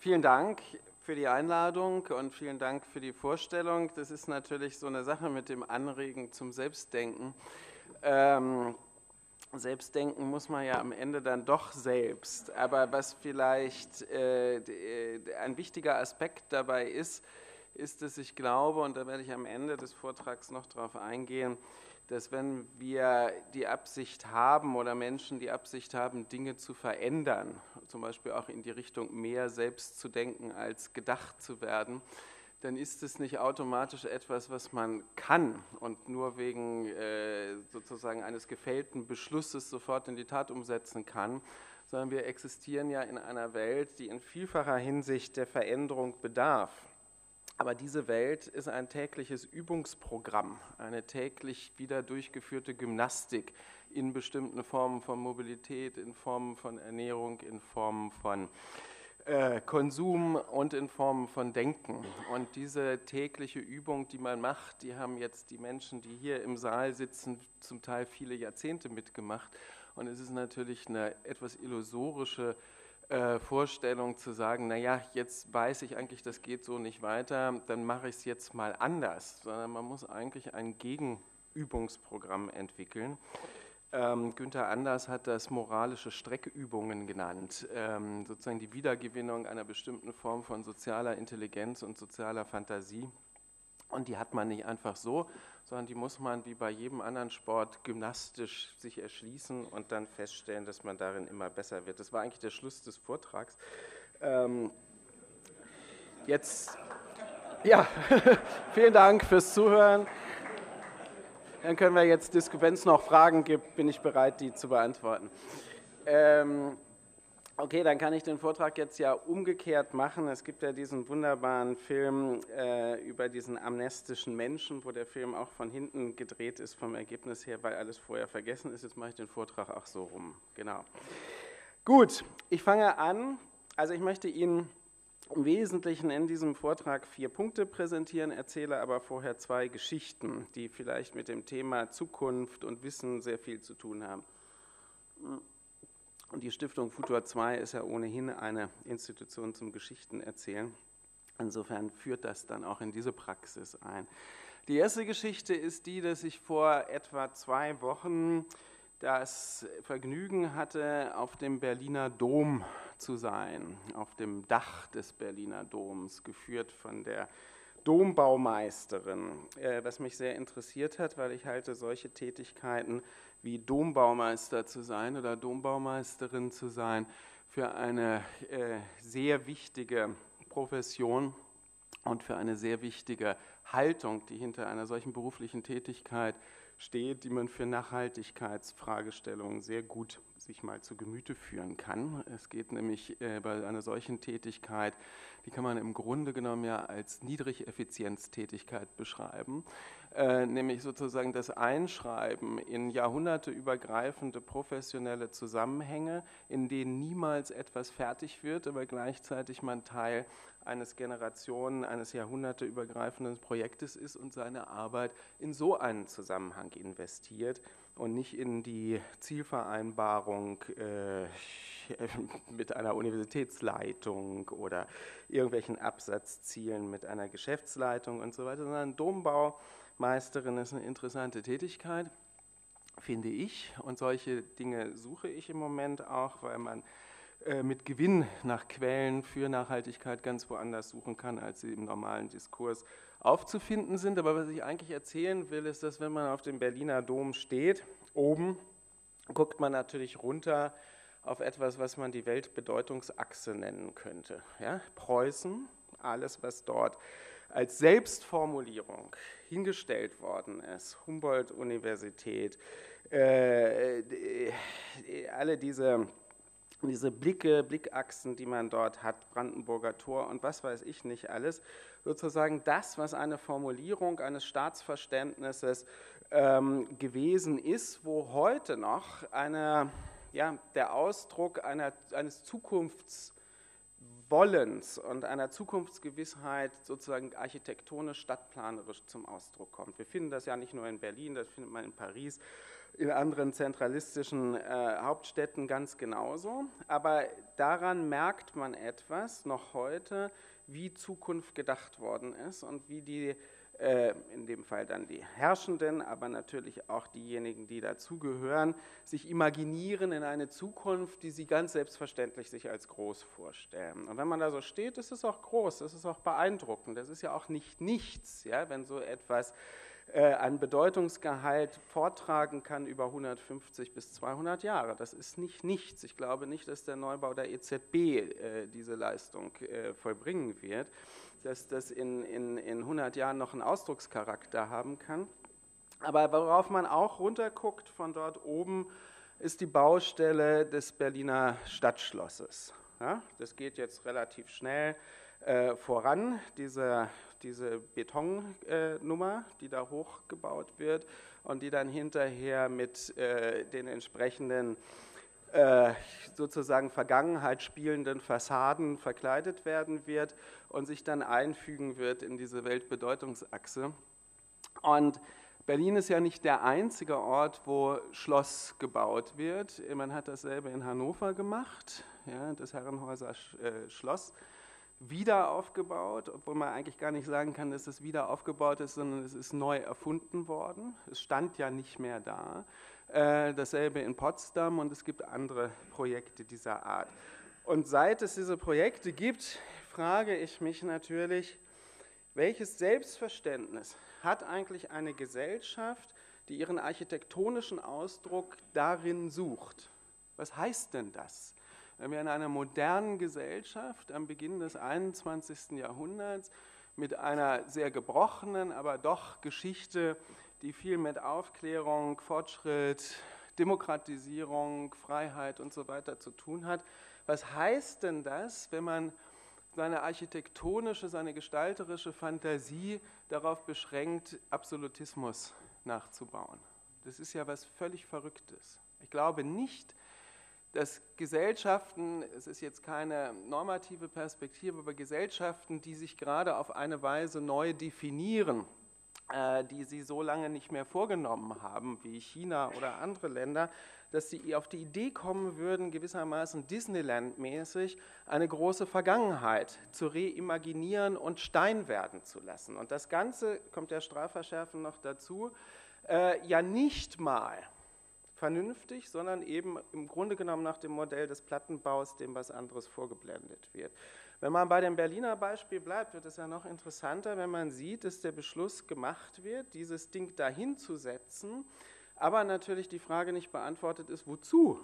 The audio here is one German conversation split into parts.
Vielen Dank für die Einladung und vielen Dank für die Vorstellung. Das ist natürlich so eine Sache mit dem Anregen zum Selbstdenken. Selbstdenken muss man ja am Ende dann doch selbst. Aber was vielleicht ein wichtiger Aspekt dabei ist, dass ich glaube, und da werde ich am Ende des Vortrags noch darauf eingehen, dass wenn wir die Absicht haben oder Menschen die Absicht haben, Dinge zu verändern, zum Beispiel auch in die Richtung mehr selbst zu denken als gedacht zu werden, dann ist es nicht automatisch etwas, was man kann und nur wegen sozusagen eines gefällten Beschlusses sofort in die Tat umsetzen kann, sondern wir existieren ja in einer Welt, die in vielfacher Hinsicht der Veränderung bedarf. Aber diese Welt ist ein tägliches Übungsprogramm, eine täglich wieder durchgeführte Gymnastik in bestimmten Formen von Mobilität, in Formen von Ernährung, in Formen von Konsum und in Formen von Denken. Und diese tägliche Übung, die man macht, die haben jetzt die Menschen, die hier im Saal sitzen, zum Teil viele Jahrzehnte mitgemacht. Und es ist natürlich eine etwas illusorische Vorstellung zu sagen, naja, jetzt weiß ich eigentlich, das geht so nicht weiter, dann mache ich es jetzt mal anders, sondern man muss eigentlich ein Gegenübungsprogramm entwickeln. Günther Anders hat das moralische Streckübungen genannt, sozusagen die Wiedergewinnung einer bestimmten Form von sozialer Intelligenz und sozialer Fantasie. Und die hat man nicht einfach so, sondern die muss man wie bei jedem anderen Sport gymnastisch sich erschließen und dann feststellen, dass man darin immer besser wird. Das war eigentlich der Schluss des Vortrags. Jetzt, ja, vielen Dank fürs Zuhören. Dann können wir jetzt, wenn es noch Fragen gibt, bin ich bereit, die zu beantworten. Okay, dann kann ich den Vortrag jetzt ja umgekehrt machen. Es gibt ja diesen wunderbaren Film über diesen amnestischen Menschen, wo der Film auch von hinten gedreht ist vom Ergebnis her, weil alles vorher vergessen ist. Jetzt mache ich den Vortrag auch so rum. Genau. Gut, ich fange an. Also ich möchte Ihnen im Wesentlichen in diesem Vortrag 4 Punkte präsentieren, erzähle aber vorher 2 Geschichten, die vielleicht mit dem Thema Zukunft und Wissen sehr viel zu tun haben. Und die Stiftung Futur 2 ist ja ohnehin eine Institution zum Geschichtenerzählen. Insofern führt das dann auch in diese Praxis ein. Die erste Geschichte ist die, dass ich vor etwa 2 Wochen das Vergnügen hatte, auf dem Berliner Dom zu sein, auf dem Dach des Berliner Doms, geführt von der Dombaumeisterin, was mich sehr interessiert hat, weil ich halte solche Tätigkeiten wie Dombaumeister zu sein oder Dombaumeisterin zu sein für eine sehr wichtige Profession und für eine sehr wichtige Haltung, die hinter einer solchen beruflichen Tätigkeit steht, die man für Nachhaltigkeitsfragestellungen sehr gut sich mal zu Gemüte führen kann. Es geht nämlich bei einer solchen Tätigkeit, die kann man im Grunde genommen ja als Niedrigeffizienztätigkeit beschreiben, nämlich sozusagen das Einschreiben in jahrhunderteübergreifende professionelle Zusammenhänge, in denen niemals etwas fertig wird, aber gleichzeitig man Teil eines eines jahrhunderteübergreifenden Projektes ist und seine Arbeit in so einen Zusammenhang investiert und nicht in die Zielvereinbarung mit einer Universitätsleitung oder irgendwelchen Absatzzielen mit einer Geschäftsleitung und so weiter, sondern Dombaumeisterin ist eine interessante Tätigkeit, finde ich, und solche Dinge suche ich im Moment auch, weil man mit Gewinn nach Quellen für Nachhaltigkeit ganz woanders suchen kann, als sie im normalen Diskurs aufzufinden sind. Aber was ich eigentlich erzählen will, ist, dass wenn man auf dem Berliner Dom steht, oben, guckt man natürlich runter auf etwas, was man die Weltbedeutungsachse nennen könnte. Ja? Preußen, alles, was dort als Selbstformulierung hingestellt worden ist, Humboldt-Universität, alle diese Blickachsen, die man dort hat, Brandenburger Tor und was weiß ich nicht alles, sozusagen das, was eine Formulierung eines Staatsverständnisses gewesen ist, wo heute noch der Ausdruck eines Zukunftswollens und einer Zukunftsgewissheit sozusagen architektonisch, stadtplanerisch zum Ausdruck kommt. Wir finden das ja nicht nur in Berlin, das findet man in Paris, in anderen zentralistischen Hauptstädten ganz genauso. Aber daran merkt man etwas noch heute, wie Zukunft gedacht worden ist und wie die, in dem Fall dann die Herrschenden, aber natürlich auch diejenigen, die dazugehören, sich imaginieren in eine Zukunft, die sie ganz selbstverständlich sich als groß vorstellen. Und wenn man da so steht, ist es auch groß, das ist auch beeindruckend, das ist ja auch nicht nichts, ja, wenn so etwas an Bedeutungsgehalt vortragen kann über 150 bis 200 Jahre. Das ist nicht nichts. Ich glaube nicht, dass der Neubau der EZB diese Leistung vollbringen wird, dass das in 100 Jahren noch einen Ausdruckscharakter haben kann. Aber worauf man auch runterguckt von dort oben, ist die Baustelle des Berliner Stadtschlosses. Ja, das geht jetzt relativ schnell voran, diese Betonnummer, die da hochgebaut wird und die dann hinterher mit den entsprechenden sozusagen Vergangenheit spielenden Fassaden verkleidet werden wird und sich dann einfügen wird in diese Weltbedeutungsachse. Und Berlin ist ja nicht der einzige Ort, wo Schloss gebaut wird. Man hat dasselbe in Hannover gemacht, ja, das Herrenhäuser Schloss, wieder aufgebaut, obwohl man eigentlich gar nicht sagen kann, dass es wieder aufgebaut ist, sondern es ist neu erfunden worden. Es stand ja nicht mehr da. Dasselbe in Potsdam und es gibt andere Projekte dieser Art. Und seit es diese Projekte gibt, frage ich mich natürlich, welches Selbstverständnis hat eigentlich eine Gesellschaft, die ihren architektonischen Ausdruck darin sucht? Was heißt denn das? Wenn wir in einer modernen Gesellschaft am Beginn des 21. Jahrhunderts mit einer sehr gebrochenen, aber doch Geschichte, die viel mit Aufklärung, Fortschritt, Demokratisierung, Freiheit und so weiter zu tun hat, was heißt denn das, wenn man seine architektonische, seine gestalterische Fantasie darauf beschränkt, Absolutismus nachzubauen? Das ist ja was völlig Verrücktes. Ich glaube nicht, dass Gesellschaften, es ist jetzt keine normative Perspektive, aber Gesellschaften, die sich gerade auf eine Weise neu definieren, die sie so lange nicht mehr vorgenommen haben, wie China oder andere Länder, dass sie auf die Idee kommen würden, gewissermaßen Disneyland-mäßig eine große Vergangenheit zu reimaginieren und Stein werden zu lassen. Und das Ganze, kommt der Strafverschärfen noch dazu, ja nicht mal vernünftig, sondern eben im Grunde genommen nach dem Modell des Plattenbaus, dem was anderes vorgeblendet wird. Wenn man bei dem Berliner Beispiel bleibt, wird es ja noch interessanter, wenn man sieht, dass der Beschluss gemacht wird, dieses Ding dahin zu setzen, aber natürlich die Frage nicht beantwortet ist, wozu?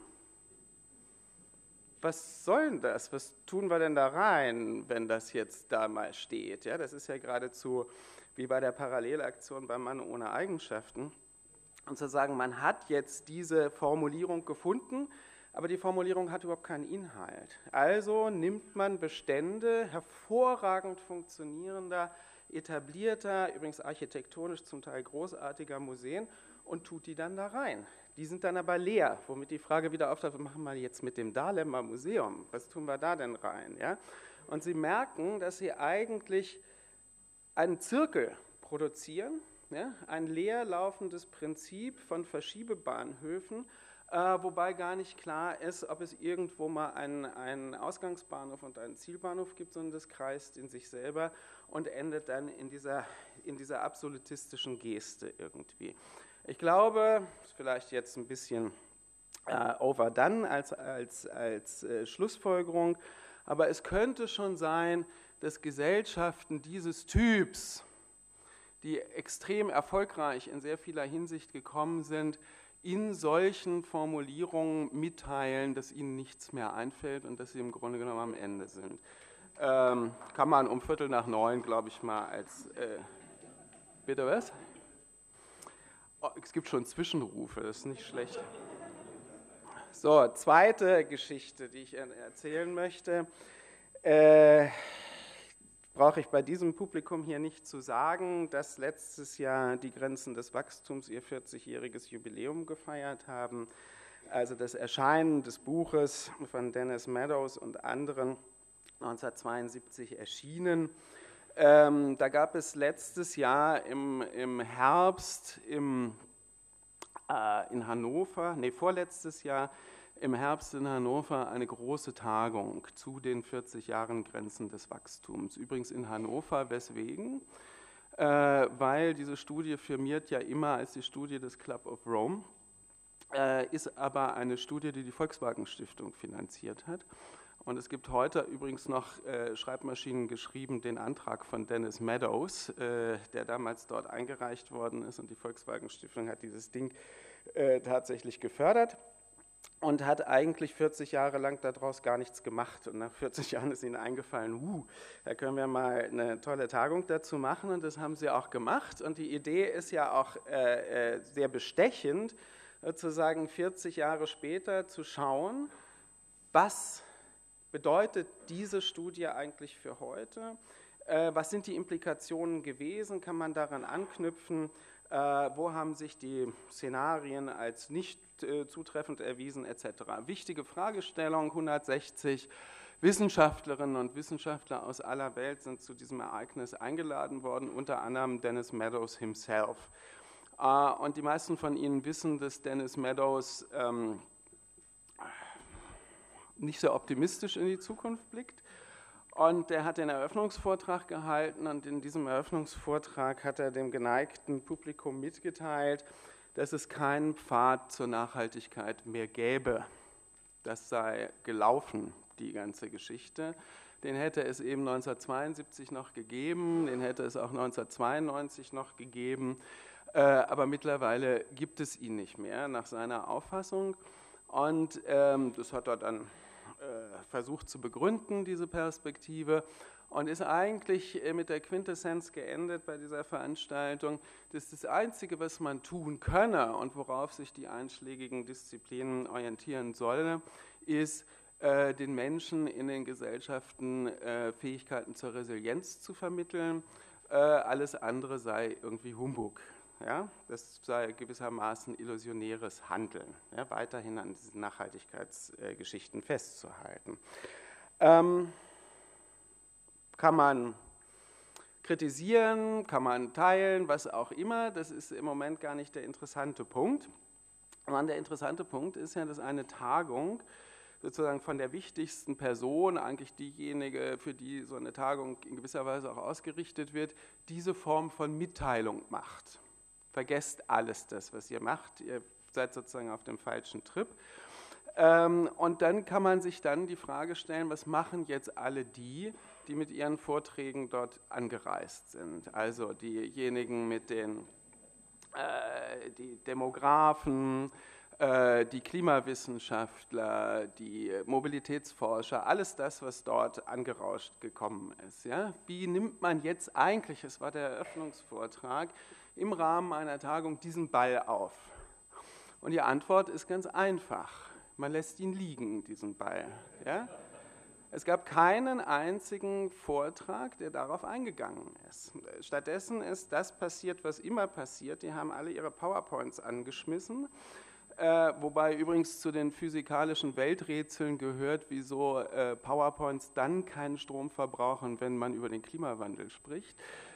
Was soll denn das? Was tun wir denn da rein, wenn das jetzt da mal steht? Ja, das ist ja geradezu wie bei der Parallelaktion beim Mann ohne Eigenschaften. Und zu sagen, man hat jetzt diese Formulierung gefunden, aber die Formulierung hat überhaupt keinen Inhalt. Also nimmt man Bestände hervorragend funktionierender, etablierter, übrigens architektonisch zum Teil großartiger Museen und tut die dann da rein. Die sind dann aber leer, womit die Frage wieder auftaucht, was machen wir jetzt mit dem Dahlemer Museum? Was tun wir da denn rein? Ja? Und Sie merken, dass Sie eigentlich einen Zirkel produzieren, ja, ein leerlaufendes Prinzip von Verschiebebahnhöfen, wobei gar nicht klar ist, ob es irgendwo mal einen Ausgangsbahnhof und einen Zielbahnhof gibt, sondern das kreist in sich selber und endet dann in dieser absolutistischen Geste irgendwie. Ich glaube, das ist vielleicht jetzt ein bisschen overdone als Schlussfolgerung, aber es könnte schon sein, dass Gesellschaften dieses Typs, die extrem erfolgreich in sehr vieler Hinsicht gekommen sind, in solchen Formulierungen mitteilen, dass ihnen nichts mehr einfällt und dass sie im Grunde genommen am Ende sind. Kann man um 8:45, glaube ich, mal als... bitte was? Oh, es gibt schon Zwischenrufe, das ist nicht schlecht. So, zweite Geschichte, die ich erzählen möchte. Brauche ich bei diesem Publikum hier nicht zu sagen, dass letztes Jahr die Grenzen des Wachstums ihr 40-jähriges Jubiläum gefeiert haben. Also das Erscheinen des Buches von Dennis Meadows und anderen 1972 erschienen. Da gab es letztes Jahr im Herbst im in Hannover, vorletztes Jahr im Herbst in Hannover eine große Tagung zu den 40 Jahren Grenzen des Wachstums. Übrigens in Hannover, weswegen? Weil diese Studie firmiert ja immer als die Studie des Club of Rome, ist aber eine Studie, die die Volkswagen Stiftung finanziert hat. Und es gibt heute übrigens noch Schreibmaschinen geschrieben, den Antrag von Dennis Meadows, der damals dort eingereicht worden ist, und die Volkswagen Stiftung hat dieses Ding tatsächlich gefördert und hat eigentlich 40 Jahre lang daraus gar nichts gemacht. Und nach 40 Jahren ist ihnen eingefallen, da können wir mal eine tolle Tagung dazu machen, und das haben sie auch gemacht. Und die Idee ist ja auch sehr bestechend, sozusagen 40 Jahre später zu schauen, was bedeutet diese Studie eigentlich für heute? Was sind die Implikationen gewesen? Kann man daran anknüpfen? Wo haben sich die Szenarien als nicht zutreffend erwiesen, etc. Wichtige Fragestellung, 160 Wissenschaftlerinnen und Wissenschaftler aus aller Welt sind zu diesem Ereignis eingeladen worden, unter anderem Dennis Meadows himself. Und die meisten von Ihnen wissen, dass Dennis Meadows nicht sehr optimistisch in die Zukunft blickt. Und er hat den Eröffnungsvortrag gehalten, und in diesem Eröffnungsvortrag hat er dem geneigten Publikum mitgeteilt, dass es keinen Pfad zur Nachhaltigkeit mehr gäbe. Das sei gelaufen, die ganze Geschichte. Den hätte es eben 1972 noch gegeben, den hätte es auch 1992 noch gegeben, aber mittlerweile gibt es ihn nicht mehr, nach seiner Auffassung. Und das hat er dann versucht zu begründen, diese Perspektive, und ist eigentlich mit der Quintessenz geendet bei dieser Veranstaltung, dass das Einzige, was man tun könne und worauf sich die einschlägigen Disziplinen orientieren sollen, ist, den Menschen in den Gesellschaften Fähigkeiten zur Resilienz zu vermitteln. Alles andere sei irgendwie Humbug. Ja, das sei gewissermaßen illusionäres Handeln, ja, weiterhin an diesen Nachhaltigkeitsgeschichten festzuhalten. Kann man kritisieren, kann man teilen, was auch immer, das ist im Moment gar nicht der interessante Punkt. Sondern der interessante Punkt ist ja, dass eine Tagung sozusagen von der wichtigsten Person, eigentlich diejenige, für die so eine Tagung in gewisser Weise auch ausgerichtet wird, diese Form von Mitteilung macht. Vergesst alles das, was ihr macht, ihr seid sozusagen auf dem falschen Trip. Und dann kann man sich dann die Frage stellen, was machen jetzt alle die mit ihren Vorträgen dort angereist sind? Also diejenigen mit den die Demografen, die Klimawissenschaftler, die Mobilitätsforscher, alles das, was dort angerauscht gekommen ist. Ja? Wie nimmt man jetzt eigentlich, es war der Eröffnungsvortrag, im Rahmen einer Tagung diesen Ball auf? Und die Antwort ist ganz einfach. Man lässt ihn liegen, diesen Ball. Ja? Es gab keinen einzigen Vortrag, der darauf eingegangen ist. Stattdessen ist das passiert, was immer passiert. Die haben alle ihre PowerPoints angeschmissen, wobei übrigens zu den physikalischen Welträtseln gehört, wieso PowerPoints dann keinen Strom verbrauchen, wenn man über den Klimawandel spricht.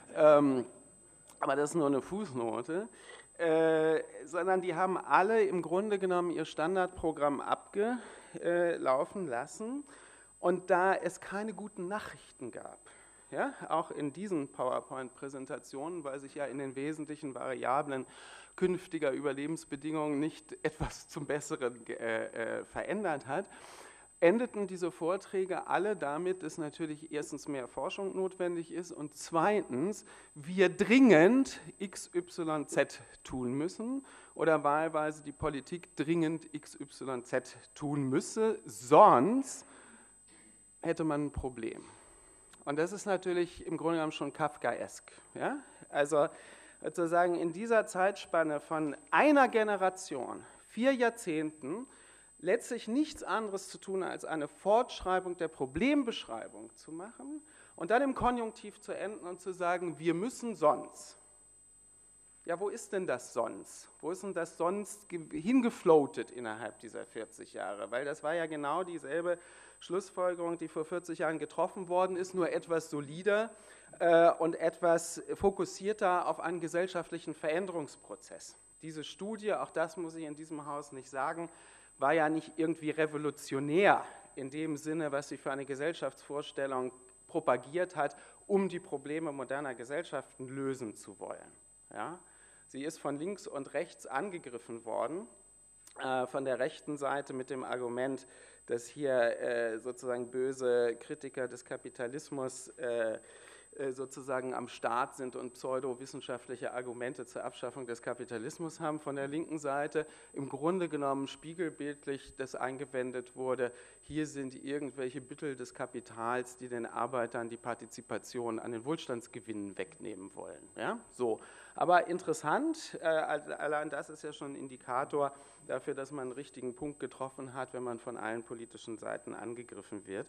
Aber das ist nur eine Fußnote. Sondern die haben alle im Grunde genommen ihr Standardprogramm abgelaufen lassen. Und da es keine guten Nachrichten gab, ja, auch in diesen PowerPoint-Präsentationen, weil sich ja in den wesentlichen Variablen künftiger Überlebensbedingungen nicht etwas zum Besseren verändert hat, endeten diese Vorträge alle damit, dass natürlich erstens mehr Forschung notwendig ist und zweitens wir dringend XYZ tun müssen oder wahlweise die Politik dringend XYZ tun müsse, sonst hätte man ein Problem. Und das ist natürlich im Grunde genommen schon kafkaesk. Ja? Also sozusagen in dieser Zeitspanne von einer Generation, 4 Jahrzehnten, letztlich nichts anderes zu tun, als eine Fortschreibung der Problembeschreibung zu machen und dann im Konjunktiv zu enden und zu sagen, wir müssen sonst. Ja, wo ist denn das sonst? Wo ist denn das sonst hingefloatet innerhalb dieser 40 Jahre? Weil das war ja genau dieselbe Schlussfolgerung, die vor 40 Jahren getroffen worden ist, nur etwas solider und etwas fokussierter auf einen gesellschaftlichen Veränderungsprozess. Diese Studie, auch das muss ich in diesem Haus nicht sagen, war ja nicht irgendwie revolutionär in dem Sinne, was sie für eine Gesellschaftsvorstellung propagiert hat, um die Probleme moderner Gesellschaften lösen zu wollen. Ja? Sie ist von links und rechts angegriffen worden, von der rechten Seite mit dem Argument, dass hier sozusagen böse Kritiker des Kapitalismus sozusagen am Start sind und pseudowissenschaftliche Argumente zur Abschaffung des Kapitalismus haben. Von der linken Seite im Grunde genommen spiegelbildlich das eingewendet wurde, hier sind irgendwelche Büttel des Kapitals, die den Arbeitern die Partizipation an den Wohlstandsgewinnen wegnehmen wollen. Ja? So. Aber interessant, allein das ist ja schon ein Indikator dafür, dass man einen richtigen Punkt getroffen hat, wenn man von allen politischen Seiten angegriffen wird.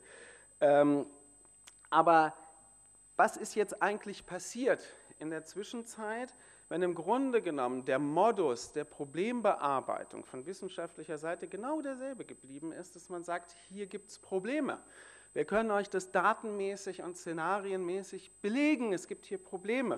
Aber was ist jetzt eigentlich passiert in der Zwischenzeit, wenn im Grunde genommen der Modus der Problembearbeitung von wissenschaftlicher Seite genau derselbe geblieben ist, dass man sagt, hier gibt es Probleme. Wir können euch das datenmäßig und szenarienmäßig belegen, es gibt hier Probleme.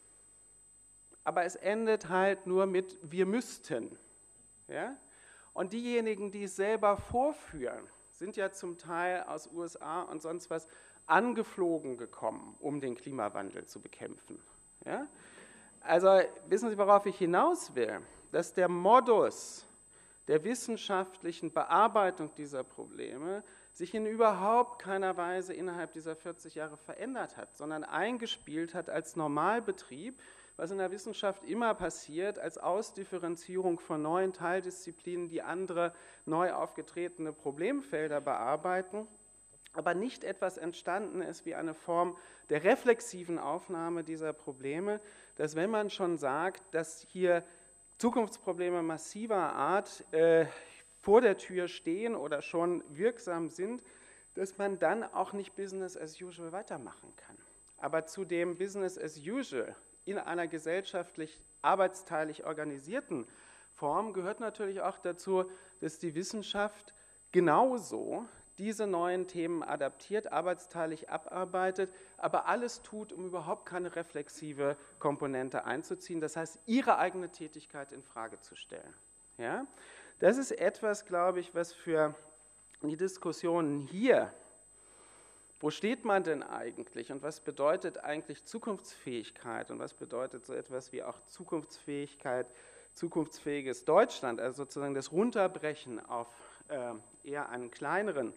Aber es endet halt nur mit wir müssten. Ja? Und diejenigen, die es selber vorführen, sind ja zum Teil aus USA und sonst was angeflogen gekommen, um den Klimawandel zu bekämpfen. Ja? Also wissen Sie, worauf ich hinaus will? Dass der Modus der wissenschaftlichen Bearbeitung dieser Probleme sich in überhaupt keiner Weise innerhalb dieser 40 Jahre verändert hat, sondern eingespielt hat als Normalbetrieb, was in der Wissenschaft immer passiert, als Ausdifferenzierung von neuen Teildisziplinen, die andere neu aufgetretene Problemfelder bearbeiten, aber nicht etwas entstanden ist wie eine Form der reflexiven Aufnahme dieser Probleme, dass wenn man schon sagt, dass hier Zukunftsprobleme massiver Art vor der Tür stehen oder schon wirksam sind, dass man dann auch nicht Business as usual weitermachen kann. Aber zu dem Business as usual in einer gesellschaftlich arbeitsteilig organisierten Form gehört natürlich auch dazu, dass die Wissenschaft genauso diese neuen Themen adaptiert, arbeitsteilig abarbeitet, aber alles tut, um überhaupt keine reflexive Komponente einzuziehen, das heißt, ihre eigene Tätigkeit in Frage zu stellen. Ja? Das ist etwas, glaube ich, was für die Diskussionen hier, wo steht man denn eigentlich und was bedeutet eigentlich Zukunftsfähigkeit und was bedeutet so etwas wie auch Zukunftsfähigkeit, zukunftsfähiges Deutschland, also sozusagen das Runterbrechen auf eher einen kleineren,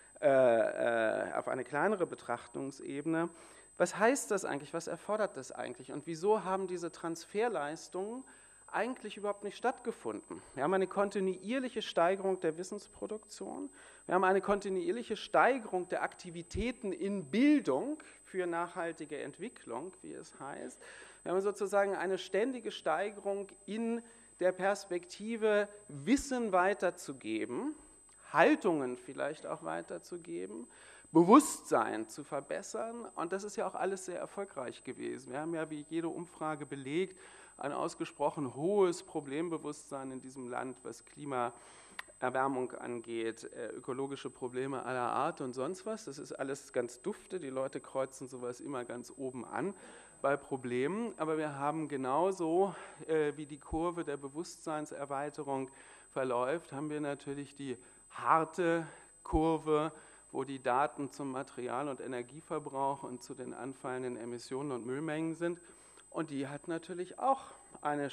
auf eine kleinere Betrachtungsebene. Was heißt das eigentlich? Was erfordert das eigentlich? Und wieso haben diese Transferleistungen eigentlich überhaupt nicht stattgefunden? Wir haben eine kontinuierliche Steigerung der Wissensproduktion. Wir haben eine kontinuierliche Steigerung der Aktivitäten in Bildung für nachhaltige Entwicklung, wie es heißt. Wir haben sozusagen eine ständige Steigerung in der Perspektive, Wissen weiterzugeben, Haltungen vielleicht auch weiterzugeben, Bewusstsein zu verbessern. Und das ist ja auch alles sehr erfolgreich gewesen. Wir haben ja, wie jede Umfrage belegt, ein ausgesprochen hohes Problembewusstsein in diesem Land, was Klimaerwärmung angeht, ökologische Probleme aller Art und sonst was. Das ist alles ganz dufte. Die Leute kreuzen sowas immer ganz oben an bei Problemen. Aber wir haben genauso, wie die Kurve der Bewusstseinserweiterung verläuft, haben wir natürlich die harte Kurve, wo die Daten zum Material- und Energieverbrauch und zu den anfallenden Emissionen und Müllmengen sind. Und die hat natürlich auch eine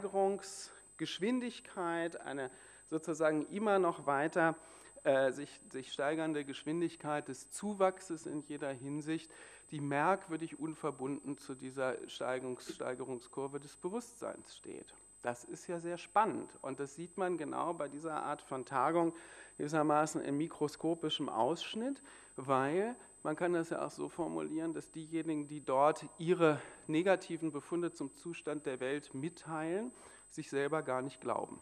Steigerungsgeschwindigkeit, eine sozusagen immer noch weiter sich steigernde Geschwindigkeit des Zuwachses in jeder Hinsicht, die merkwürdig unverbunden zu dieser Steigerungskurve des Bewusstseins steht. Das ist ja sehr spannend und das sieht man genau bei dieser Art von Tagung gewissermaßen in mikroskopischem Ausschnitt, weil man kann das ja auch so formulieren, dass diejenigen, die dort ihre negativen Befunde zum Zustand der Welt mitteilen, sich selber gar nicht glauben.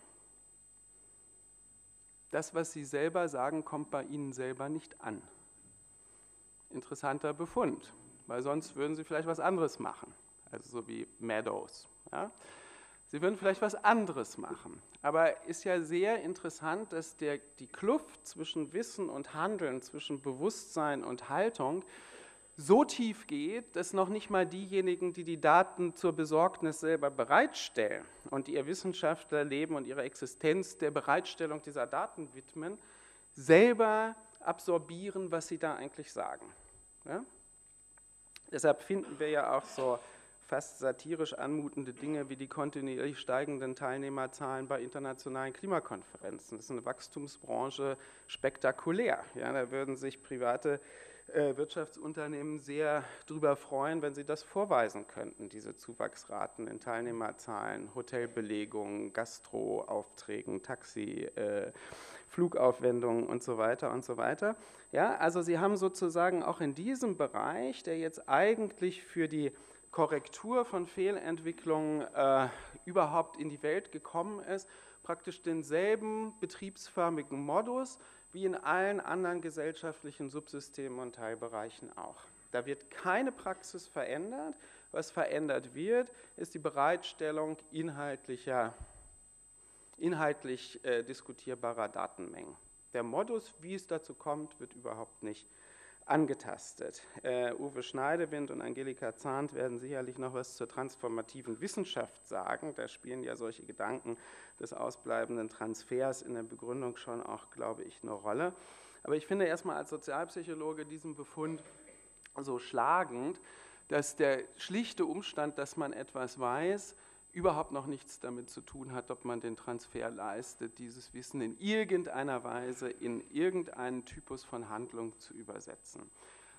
Das, was sie selber sagen, kommt bei ihnen selber nicht an. Interessanter Befund, weil sonst würden sie vielleicht was anderes machen, also so wie Meadows. Ja? Sie würden vielleicht was anderes machen, aber ist ja sehr interessant, dass die Kluft zwischen Wissen und Handeln, zwischen Bewusstsein und Haltung so tief geht, dass noch nicht mal diejenigen, die die Daten zur Besorgnis selber bereitstellen und ihr Wissenschaftlerleben und ihre Existenz der Bereitstellung dieser Daten widmen, selber absorbieren, was sie da eigentlich sagen. Ja? Deshalb finden wir ja auch so fast satirisch anmutende Dinge wie die kontinuierlich steigenden Teilnehmerzahlen bei internationalen Klimakonferenzen. Das ist eine Wachstumsbranche spektakulär. Ja, da würden sich private Wirtschaftsunternehmen sehr darüber freuen, wenn sie das vorweisen könnten, diese Zuwachsraten in Teilnehmerzahlen, Hotelbelegungen, Gastroaufträgen, Taxi, Flugaufwendungen und so weiter und so weiter. Ja, also Sie haben sozusagen auch in diesem Bereich, der jetzt eigentlich für die Korrektur von Fehlentwicklungen überhaupt in die Welt gekommen ist, praktisch denselben betriebsförmigen Modus wie in allen anderen gesellschaftlichen Subsystemen und Teilbereichen auch. Da wird keine Praxis verändert. Was verändert wird, ist die Bereitstellung inhaltlich diskutierbarer Datenmengen. Der Modus, wie es dazu kommt, wird überhaupt nicht angetastet. Uwe Schneidewind und Angelika Zahnt werden sicherlich noch was zur transformativen Wissenschaft sagen. Da spielen ja solche Gedanken des ausbleibenden Transfers in der Begründung schon auch, glaube ich, eine Rolle. Aber ich finde erstmal als Sozialpsychologe diesen Befund so schlagend, dass der schlichte Umstand, dass man etwas weiß, überhaupt noch nichts damit zu tun hat, ob man den Transfer leistet, dieses Wissen in irgendeiner Weise in irgendeinen Typus von Handlung zu übersetzen.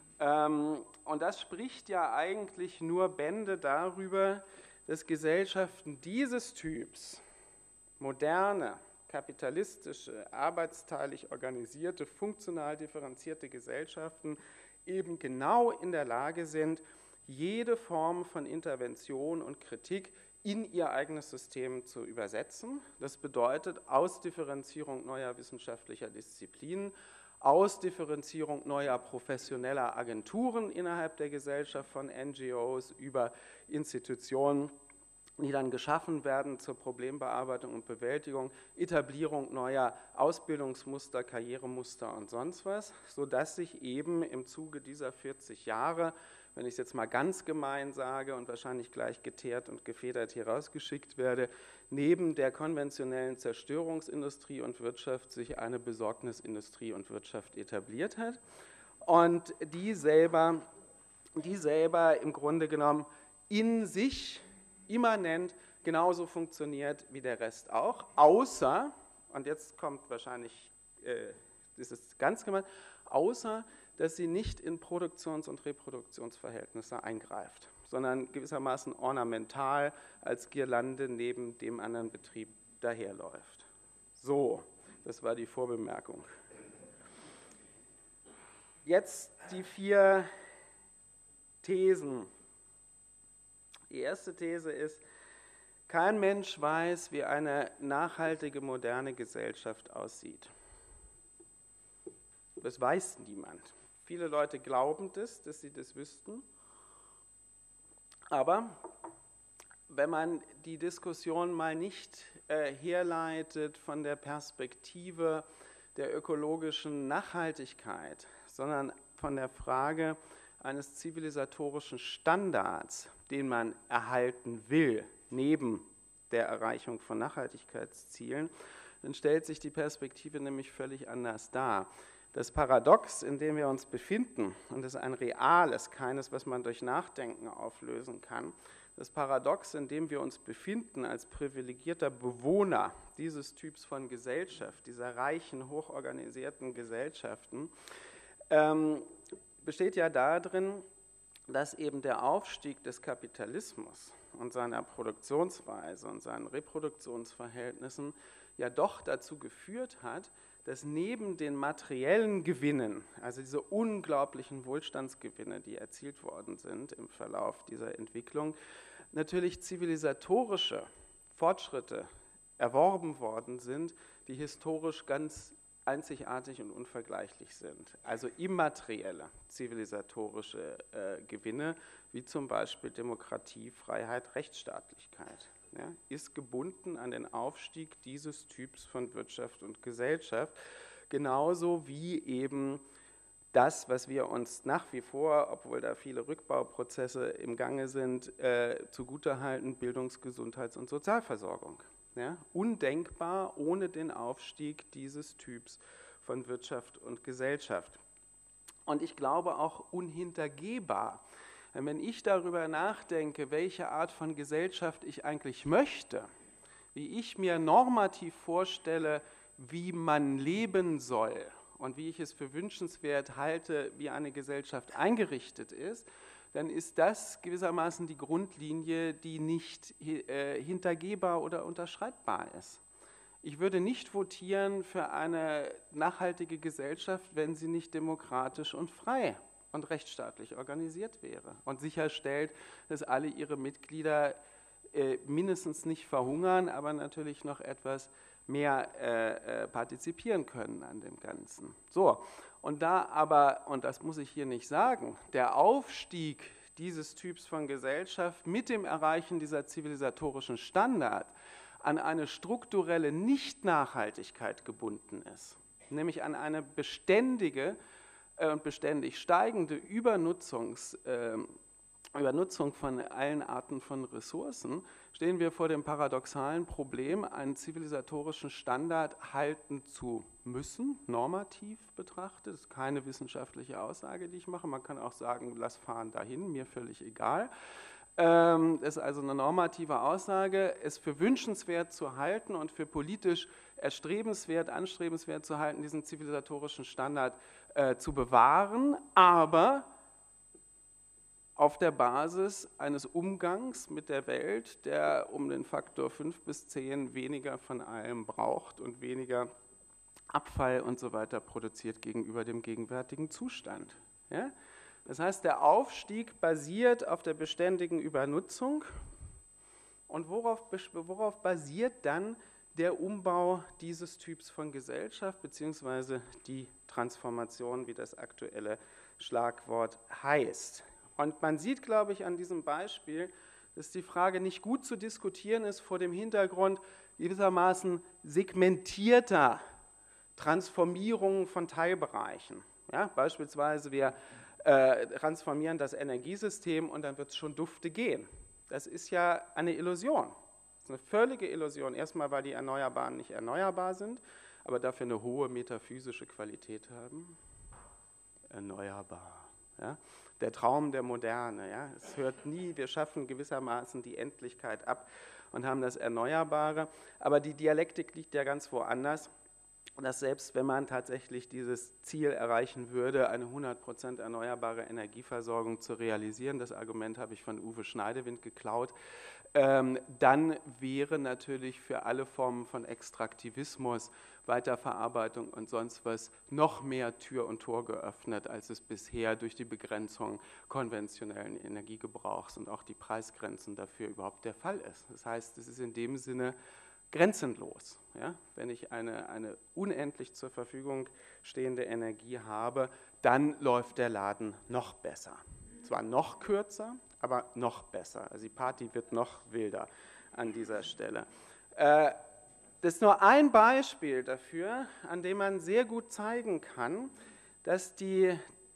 Und das spricht ja eigentlich nur Bände darüber, dass Gesellschaften dieses Typs, moderne, kapitalistische, arbeitsteilig organisierte, funktional differenzierte Gesellschaften, eben genau in der Lage sind, jede Form von Intervention und Kritik in ihr eigenes System zu übersetzen. Das bedeutet Ausdifferenzierung neuer wissenschaftlicher Disziplinen, Ausdifferenzierung neuer professioneller Agenturen innerhalb der Gesellschaft, von NGOs über Institutionen, die dann geschaffen werden zur Problembearbeitung und Bewältigung, Etablierung neuer Ausbildungsmuster, Karrieremuster und sonst was, sodass sich eben im Zuge dieser 40 Jahre, wenn ich es jetzt mal ganz gemein sage und wahrscheinlich gleich geteert und gefedert hier rausgeschickt werde, neben der konventionellen Zerstörungsindustrie und Wirtschaft sich eine Besorgnisindustrie und Wirtschaft etabliert hat und die selber im Grunde genommen in sich immanent genauso funktioniert wie der Rest auch, außer, und jetzt kommt wahrscheinlich, das ist ganz gemein, außer, dass sie nicht in Produktions- und Reproduktionsverhältnisse eingreift, sondern gewissermaßen ornamental als Girlande neben dem anderen Betrieb daherläuft. So, das war die Vorbemerkung. Jetzt die 4 Thesen. Die erste These ist, kein Mensch weiß, wie eine nachhaltige, moderne Gesellschaft aussieht. Das weiß niemand. Viele Leute glauben das, dass sie das wüssten. Aber wenn man die Diskussion mal nicht herleitet von der Perspektive der ökologischen Nachhaltigkeit, sondern von der Frage eines zivilisatorischen Standards, den man erhalten will, neben der Erreichung von Nachhaltigkeitszielen, dann stellt sich die Perspektive nämlich völlig anders dar. Das Paradox, in dem wir uns befinden, und das ist ein reales, keines, was man durch Nachdenken auflösen kann, das Paradox, in dem wir uns befinden als privilegierter Bewohner dieses Typs von Gesellschaft, dieser reichen, hochorganisierten Gesellschaften, besteht ja darin, dass eben der Aufstieg des Kapitalismus und seiner Produktionsweise und seinen Reproduktionsverhältnissen ja doch dazu geführt hat, dass neben den materiellen Gewinnen, also diese unglaublichen Wohlstandsgewinne, die erzielt worden sind im Verlauf dieser Entwicklung, natürlich zivilisatorische Fortschritte erworben worden sind, die historisch ganz einzigartig und unvergleichlich sind. Also immaterielle zivilisatorische Gewinne, wie zum Beispiel Demokratie, Freiheit, Rechtsstaatlichkeit, ja, ist gebunden an den Aufstieg dieses Typs von Wirtschaft und Gesellschaft, genauso wie eben das, was wir uns nach wie vor, obwohl da viele Rückbauprozesse im Gange sind, zugutehalten, Bildungs-, Gesundheits- und Sozialversorgung. Ja? Undenkbar ohne den Aufstieg dieses Typs von Wirtschaft und Gesellschaft. Und ich glaube auch unhintergehbar. Wenn ich darüber nachdenke, welche Art von Gesellschaft ich eigentlich möchte, wie ich mir normativ vorstelle, wie man leben soll und wie ich es für wünschenswert halte, wie eine Gesellschaft eingerichtet ist, dann ist das gewissermaßen die Grundlinie, die nicht hintergehbar oder unterschreitbar ist. Ich würde nicht votieren für eine nachhaltige Gesellschaft, wenn sie nicht demokratisch und frei und rechtsstaatlich organisiert wäre und sicherstellt, dass alle ihre Mitglieder mindestens nicht verhungern, aber natürlich noch etwas mehr partizipieren können an dem Ganzen. So, und da aber, und das muss ich hier nicht sagen, der Aufstieg dieses Typs von Gesellschaft mit dem Erreichen dieser zivilisatorischen Standard an eine strukturelle Nichtnachhaltigkeit gebunden ist, nämlich an eine beständige und beständig steigende Übernutzung von allen Arten von Ressourcen, stehen wir vor dem paradoxalen Problem, einen zivilisatorischen Standard halten zu müssen, normativ betrachtet. Das ist keine wissenschaftliche Aussage, die ich mache. Man kann auch sagen, lass fahren dahin, mir völlig egal. Das ist also eine normative Aussage, es für wünschenswert zu halten und für politisch erstrebenswert, anstrebenswert zu halten, diesen zivilisatorischen Standard zu bewahren, aber auf der Basis eines Umgangs mit der Welt, der um den Faktor 5 bis 10 weniger von allem braucht und weniger Abfall und so weiter produziert gegenüber dem gegenwärtigen Zustand. Ja? Das heißt, der Aufstieg basiert auf der beständigen Übernutzung. Und worauf basiert dann der Umbau dieses Typs von Gesellschaft, beziehungsweise die Transformation, wie das aktuelle Schlagwort heißt? Und man sieht, glaube ich, an diesem Beispiel, dass die Frage nicht gut zu diskutieren ist vor dem Hintergrund gewissermaßen segmentierter Transformierungen von Teilbereichen. Ja, beispielsweise wir transformieren das Energiesystem und dann wird es schon dufte gehen. Das ist ja eine Illusion. Das ist eine völlige Illusion. Erstmal, weil die Erneuerbaren nicht erneuerbar sind, aber dafür eine hohe metaphysische Qualität haben. Erneuerbar. Ja? Der Traum der Moderne. Ja? Es hört nie, wir schaffen gewissermaßen die Endlichkeit ab und haben das Erneuerbare. Aber die Dialektik liegt ja ganz woanders. Dass selbst wenn man tatsächlich dieses Ziel erreichen würde, eine 100% erneuerbare Energieversorgung zu realisieren, das Argument habe ich von Uwe Schneidewind geklaut, dann wäre natürlich für alle Formen von Extraktivismus, Weiterverarbeitung und sonst was noch mehr Tür und Tor geöffnet, als es bisher durch die Begrenzung konventionellen Energiegebrauchs und auch die Preisgrenzen dafür überhaupt der Fall ist. Das heißt, es ist in dem Sinne grenzenlos. Ja? Wenn ich eine unendlich zur Verfügung stehende Energie habe, dann läuft der Laden noch besser. Zwar noch kürzer, aber noch besser. Also die Party wird noch wilder an dieser Stelle. Das ist nur ein Beispiel dafür, an dem man sehr gut zeigen kann, dass der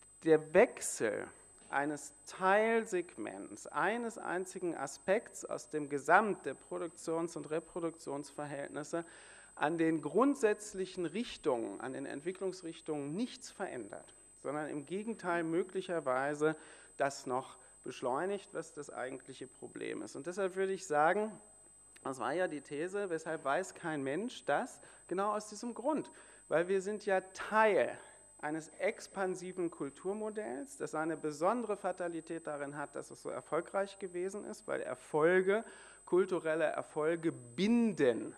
Wechsel eines Teilsegments, eines einzigen Aspekts aus dem Gesamt der Produktions- und Reproduktionsverhältnisse an den grundsätzlichen Richtungen, an den Entwicklungsrichtungen nichts verändert, sondern im Gegenteil möglicherweise das noch beschleunigt, was das eigentliche Problem ist. Und deshalb würde ich sagen, das war ja die These, weshalb weiß kein Mensch das? Genau aus diesem Grund, weil wir sind ja Teil eines expansiven Kulturmodells, das eine besondere Fatalität darin hat, dass es so erfolgreich gewesen ist, weil kulturelle Erfolge binden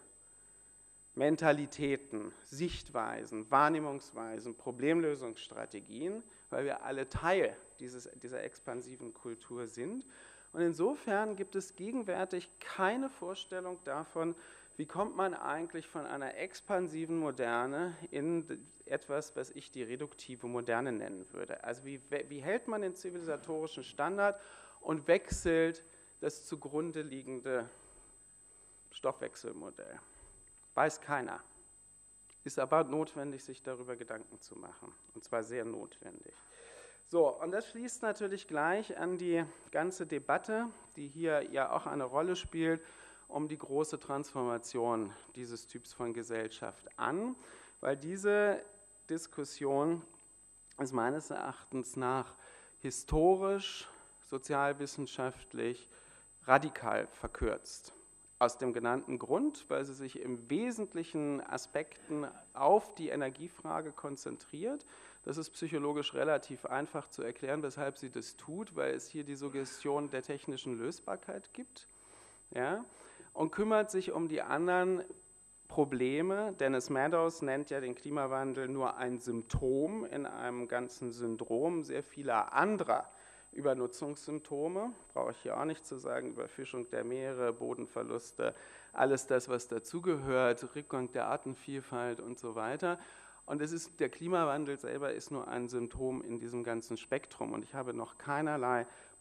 Mentalitäten, Sichtweisen, Wahrnehmungsweisen, Problemlösungsstrategien, weil wir alle Teil dieser expansiven Kultur sind. Und insofern gibt es gegenwärtig keine Vorstellung davon, wie kommt man eigentlich von einer expansiven Moderne in etwas, was ich die reduktive Moderne nennen würde. Also wie hält man den zivilisatorischen Standard und wechselt das zugrunde liegende Stoffwechselmodell? Weiß keiner. ist aber notwendig, sich darüber Gedanken zu machen, und zwar sehr notwendig. So, und das schließt natürlich gleich an die ganze Debatte, die hier ja auch eine Rolle spielt, um die große Transformation dieses Typs von Gesellschaft an, weil diese Diskussion ist meines Erachtens nach historisch, sozialwissenschaftlich radikal verkürzt. Aus dem genannten Grund, weil sie sich im wesentlichen Aspekten auf die Energiefrage konzentriert. Das ist psychologisch relativ einfach zu erklären, weshalb sie das tut, weil es hier die Suggestion der technischen Lösbarkeit gibt. Ja, und kümmert sich um die anderen Probleme. Dennis Meadows nennt ja den Klimawandel nur ein Symptom in einem ganzen Syndrom sehr vieler anderer Übernutzungssymptome, brauche ich hier auch nicht zu sagen, Überfischung der Meere, Bodenverluste, alles das, was dazugehört, Rückgang der Artenvielfalt und so weiter. Und der Klimawandel selber ist nur ein Symptom in diesem ganzen Spektrum. Und ich habe noch keinerlei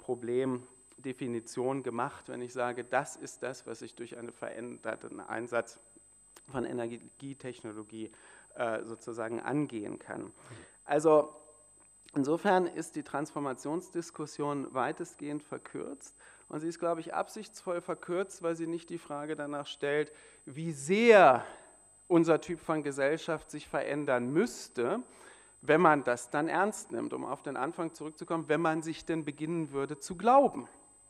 Problemdefinition gemacht, wenn ich sage, das ist das, was ich durch einen veränderten Einsatz von Energietechnologie sozusagen angehen kann. Also insofern ist die Transformationsdiskussion weitestgehend verkürzt und sie ist, glaube ich, absichtsvoll verkürzt, weil sie nicht die Frage danach stellt, wie sehr unser Typ von Gesellschaft sich verändern müsste, wenn man das dann ernst nimmt, um auf den Anfang zurückzukommen, wenn man sich denn beginnen würde zu glauben.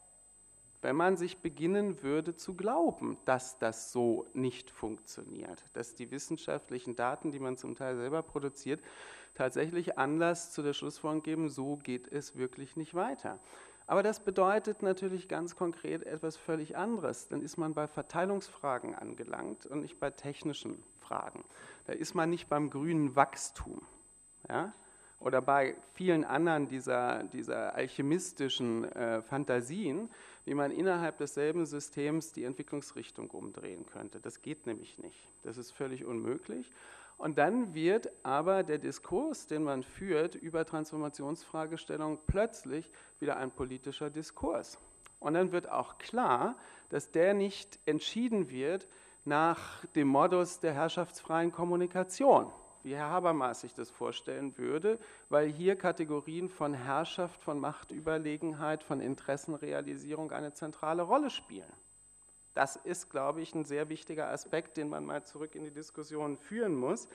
Wenn man sich beginnen würde zu glauben, dass das so nicht funktioniert, dass die wissenschaftlichen Daten, die man zum Teil selber produziert, tatsächlich Anlass zu der Schlussfolgerung geben, so geht es wirklich nicht weiter. Aber das bedeutet natürlich ganz konkret etwas völlig anderes. Dann ist man bei Verteilungsfragen angelangt und nicht bei technischen Fragen. Da ist man nicht beim grünen Wachstum, ja? Oder bei vielen anderen dieser alchemistischen Fantasien, wie man innerhalb desselben Systems die Entwicklungsrichtung umdrehen könnte. Das geht nämlich nicht. Das ist völlig unmöglich. Und dann wird aber der Diskurs, den man führt über Transformationsfragestellungen, plötzlich wieder ein politischer Diskurs. Und dann wird auch klar, dass der nicht entschieden wird nach dem Modus der herrschaftsfreien Kommunikation, wie Herr Habermas sich das vorstellen würde, weil hier Kategorien von Herrschaft, von Machtüberlegenheit, von Interessenrealisierung eine zentrale Rolle spielen. Das ist, glaube ich, ein sehr wichtiger Aspekt, den man mal zurück in die Diskussion führen muss.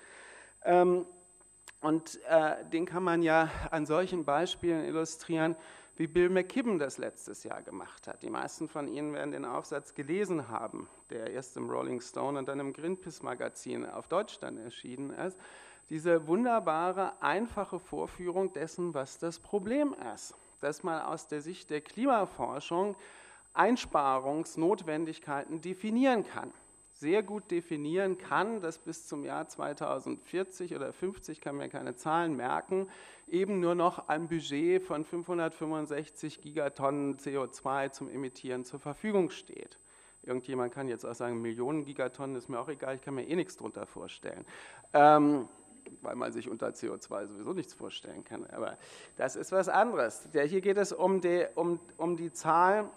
Und den kann man ja an solchen Beispielen illustrieren, wie Bill McKibben das letztes Jahr gemacht hat. Die meisten von Ihnen werden den Aufsatz gelesen haben, der erst im Rolling Stone und dann im Greenpeace-Magazin auf Deutsch dann erschienen ist. Diese wunderbare, einfache Vorführung dessen, was das Problem ist. Dass man aus der Sicht der Klimaforschung Einsparungsnotwendigkeiten definieren kann. Sehr gut definieren kann, dass bis zum Jahr 2040 oder 50, kann mir keine Zahlen merken, eben nur noch ein Budget von 565 Gigatonnen CO2 zum Emittieren zur Verfügung steht. Irgendjemand kann jetzt auch sagen, Millionen Gigatonnen, ist mir auch egal, ich kann mir eh nichts drunter vorstellen. Weil man sich unter CO2 sowieso nichts vorstellen kann. Aber das ist was anderes. Hier geht es um die Zahl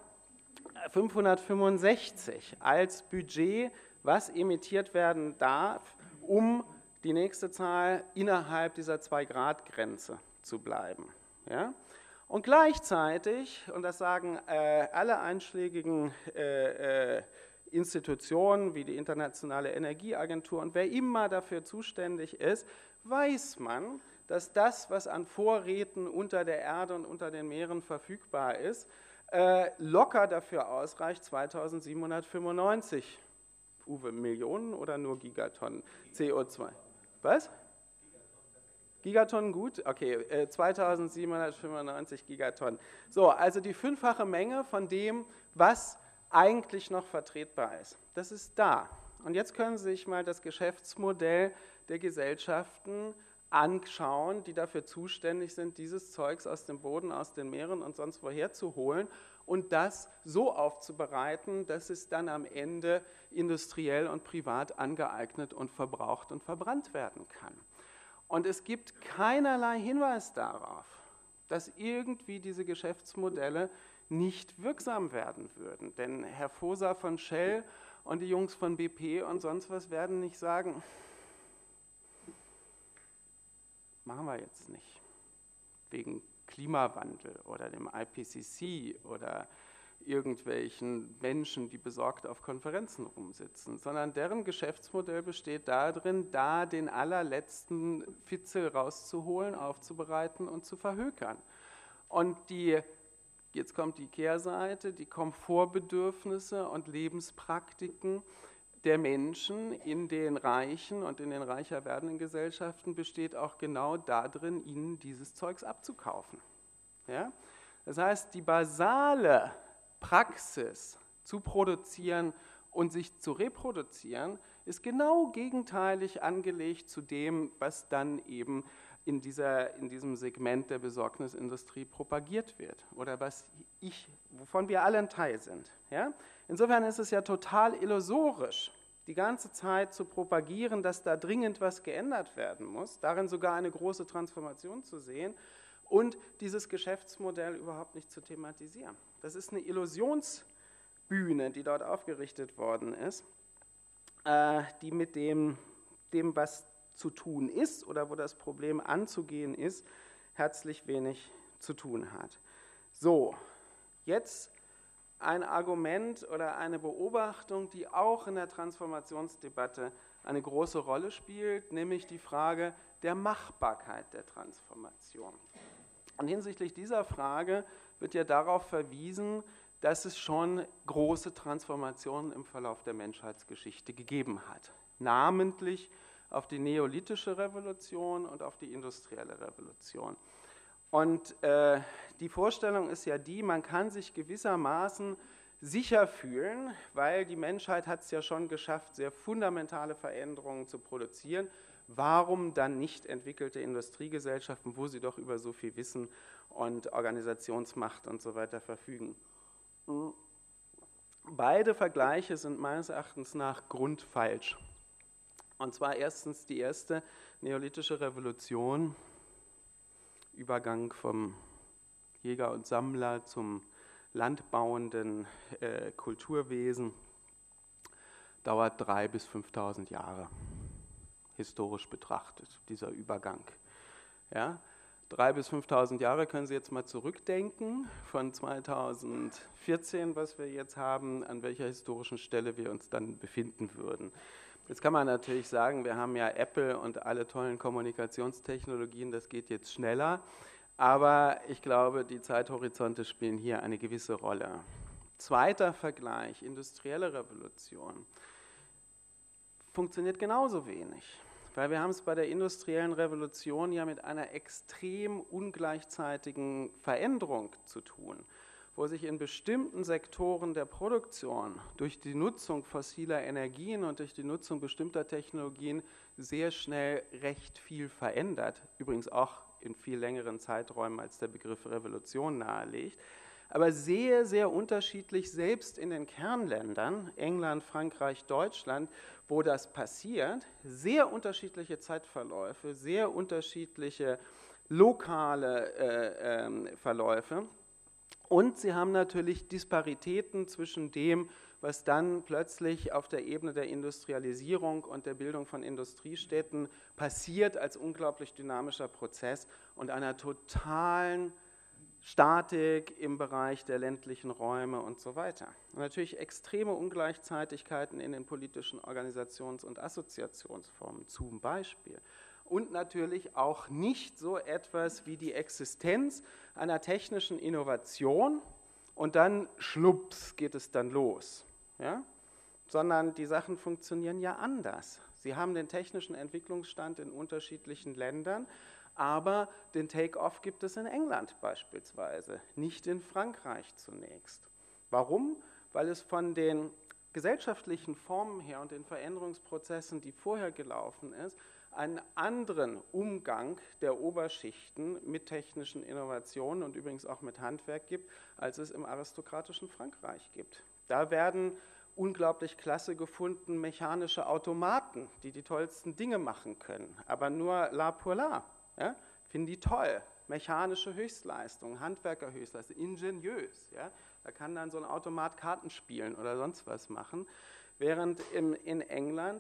565 als Budget, was emittiert werden darf, um die nächste Zahl innerhalb dieser 2-Grad-Grenze zu bleiben. Ja? Und gleichzeitig, und das sagen alle einschlägigen Institutionen wie die Internationale Energieagentur und wer immer dafür zuständig ist, weiß man, dass das, was an Vorräten unter der Erde und unter den Meeren verfügbar ist, locker dafür ausreicht, 2795 Uwe, Millionen oder nur Gigatonnen CO2? Was? Gigatonnen gut? Okay, 2795 Gigatonnen. So, also die 5-fache Menge von dem, was eigentlich noch vertretbar ist. Das ist da. Und jetzt können Sie sich mal das Geschäftsmodell der Gesellschaften anschauen, die dafür zuständig sind, dieses Zeugs aus dem Boden, aus den Meeren und sonst woher zu holen und das so aufzubereiten, dass es dann am Ende industriell und privat angeeignet und verbraucht und verbrannt werden kann. Und es gibt keinerlei Hinweis darauf, dass irgendwie diese Geschäftsmodelle nicht wirksam werden würden. Denn Herr Foser von Shell und die Jungs von BP und sonst was werden nicht sagen, machen wir jetzt nicht. Wegen Klimawandel oder dem IPCC oder irgendwelchen Menschen, die besorgt auf Konferenzen rumsitzen, sondern deren Geschäftsmodell besteht darin, da den allerletzten Fitzel rauszuholen, aufzubereiten und zu verhökern. Und jetzt kommt die Kehrseite, die Komfortbedürfnisse und Lebenspraktiken der Menschen in den reichen und in den reicher werdenden Gesellschaften besteht auch genau darin, ihnen dieses Zeugs abzukaufen. Ja? Das heißt, die basale Praxis zu produzieren und sich zu reproduzieren, ist genau gegenteilig angelegt zu dem, was dann eben in diesem Segment der Besorgnisindustrie propagiert wird oder wovon wir alle ein Teil sind. Ja? Insofern ist es ja total illusorisch, die ganze Zeit zu propagieren, dass da dringend was geändert werden muss, darin sogar eine große Transformation zu sehen und dieses Geschäftsmodell überhaupt nicht zu thematisieren. Das ist eine Illusionsbühne, die dort aufgerichtet worden ist, die mit dem, was zu tun ist oder wo das Problem anzugehen ist, herzlich wenig zu tun hat. So, jetzt ein Argument oder eine Beobachtung, die auch in der Transformationsdebatte eine große Rolle spielt, nämlich die Frage der Machbarkeit der Transformation. Und hinsichtlich dieser Frage wird ja darauf verwiesen, dass es schon große Transformationen im Verlauf der Menschheitsgeschichte gegeben hat, namentlich auf die neolithische Revolution und auf die industrielle Revolution. Und die Vorstellung ist ja die, man kann sich gewissermaßen sicher fühlen, weil die Menschheit hat es ja schon geschafft, sehr fundamentale Veränderungen zu produzieren. Warum dann nicht entwickelte Industriegesellschaften, wo sie doch über so viel Wissen und Organisationsmacht und so weiter verfügen? Beide Vergleiche sind meines Erachtens nach grundfalsch. Und zwar erstens die erste neolithische Revolution, Übergang vom Jäger und Sammler zum landbauenden Kulturwesen, dauert 3.000 bis 5.000 Jahre, historisch betrachtet, dieser Übergang. Ja? 3.000 bis 5.000 Jahre können Sie jetzt mal zurückdenken, von 2014, was wir jetzt haben, an welcher historischen Stelle wir uns dann befinden würden. Jetzt kann man natürlich sagen, wir haben ja Apple und alle tollen Kommunikationstechnologien, das geht jetzt schneller, aber ich glaube, die Zeithorizonte spielen hier eine gewisse Rolle. Zweiter Vergleich, industrielle Revolution, funktioniert genauso wenig, weil wir haben es bei der industriellen Revolution ja mit einer extrem ungleichzeitigen Veränderung zu tun, wo sich in bestimmten Sektoren der Produktion durch die Nutzung fossiler Energien und durch die Nutzung bestimmter Technologien sehr schnell recht viel verändert, übrigens auch in viel längeren Zeiträumen, als der Begriff Revolution nahelegt, aber sehr, sehr unterschiedlich, selbst in den Kernländern, England, Frankreich, Deutschland, wo das passiert, sehr unterschiedliche Zeitverläufe, sehr unterschiedliche lokale Verläufe. Und sie haben natürlich Disparitäten zwischen dem, was dann plötzlich auf der Ebene der Industrialisierung und der Bildung von Industriestädten passiert als unglaublich dynamischer Prozess und einer totalen Statik im Bereich der ländlichen Räume und so weiter. Und natürlich extreme Ungleichzeitigkeiten in den politischen Organisations- und Assoziationsformen zum Beispiel. Und natürlich auch nicht so etwas wie die Existenz einer technischen Innovation und dann schlups geht es dann los. Ja? Sondern die Sachen funktionieren ja anders. Sie haben den technischen Entwicklungsstand in unterschiedlichen Ländern, aber den Take-off gibt es in England beispielsweise, nicht in Frankreich zunächst. Warum? Weil es von den gesellschaftlichen Formen her und den Veränderungsprozessen, die vorher gelaufen ist, einen anderen Umgang der Oberschichten mit technischen Innovationen und übrigens auch mit Handwerk gibt, als es im aristokratischen Frankreich gibt. Da werden unglaublich klasse gefunden mechanische Automaten, die die tollsten Dinge machen können, aber nur la pour la. Ja? Finden die toll. Mechanische Höchstleistung, Handwerkerhöchstleistung, ingeniös. Ja? Da kann dann so ein Automat Karten spielen oder sonst was machen. Während in England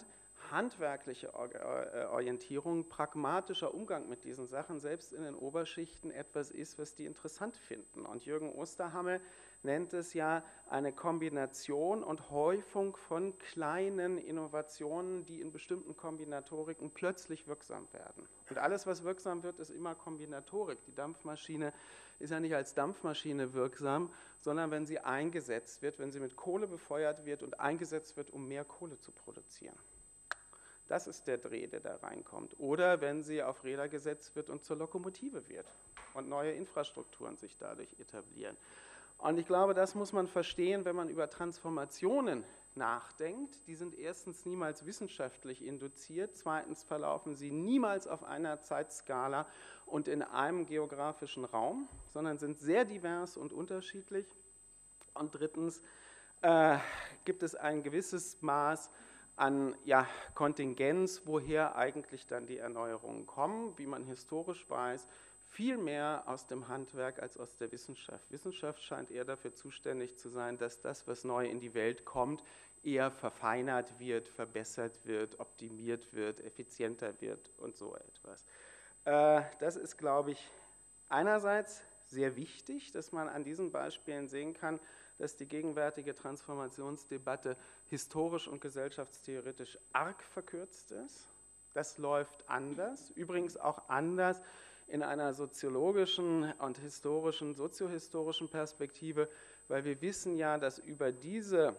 handwerkliche Orientierung, pragmatischer Umgang mit diesen Sachen, selbst in den Oberschichten etwas ist, was die interessant finden. Und Jürgen Osterhammel nennt es ja eine Kombination und Häufung von kleinen Innovationen, die in bestimmten Kombinatoriken plötzlich wirksam werden. Und alles, was wirksam wird, ist immer Kombinatorik. Die Dampfmaschine ist ja nicht als Dampfmaschine wirksam, sondern wenn sie eingesetzt wird, wenn sie mit Kohle befeuert wird und eingesetzt wird, um mehr Kohle zu produzieren. Das ist der Dreh, der da reinkommt. Oder wenn sie auf Räder gesetzt wird und zur Lokomotive wird und neue Infrastrukturen sich dadurch etablieren. Und ich glaube, das muss man verstehen, wenn man über Transformationen nachdenkt. Die sind erstens niemals wissenschaftlich induziert, zweitens verlaufen sie niemals auf einer Zeitskala und in einem geografischen Raum, sondern sind sehr divers und unterschiedlich. Und drittens gibt es ein gewisses Maß an Kontingenz, woher eigentlich dann die Erneuerungen kommen, wie man historisch weiß, viel mehr aus dem Handwerk als aus der Wissenschaft. Wissenschaft scheint eher dafür zuständig zu sein, dass das, was neu in die Welt kommt, eher verfeinert wird, verbessert wird, optimiert wird, effizienter wird und so etwas. Das ist, glaube ich, einerseits sehr wichtig, dass man an diesen Beispielen sehen kann, dass die gegenwärtige Transformationsdebatte historisch und gesellschaftstheoretisch arg verkürzt ist. Das läuft anders, übrigens auch anders in einer soziologischen und historischen, soziohistorischen Perspektive, weil wir wissen ja, dass über diese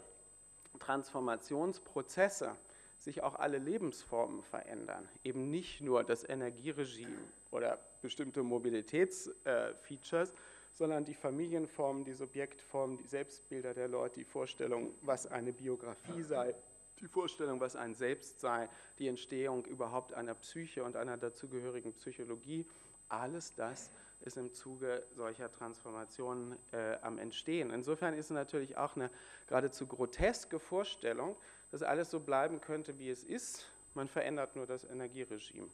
Transformationsprozesse sich auch alle Lebensformen verändern, eben nicht nur das Energieregime oder bestimmte Mobilitätsfeatures, sondern die Familienformen, die Subjektformen, die Selbstbilder der Leute, die Vorstellung, was eine Biografie sei, die Vorstellung, was ein Selbst sei, die Entstehung überhaupt einer Psyche und einer dazugehörigen Psychologie, alles das ist im Zuge solcher Transformationen am Entstehen. Insofern ist es natürlich auch eine geradezu groteske Vorstellung, dass alles so bleiben könnte, wie es ist, man verändert nur das Energieregime.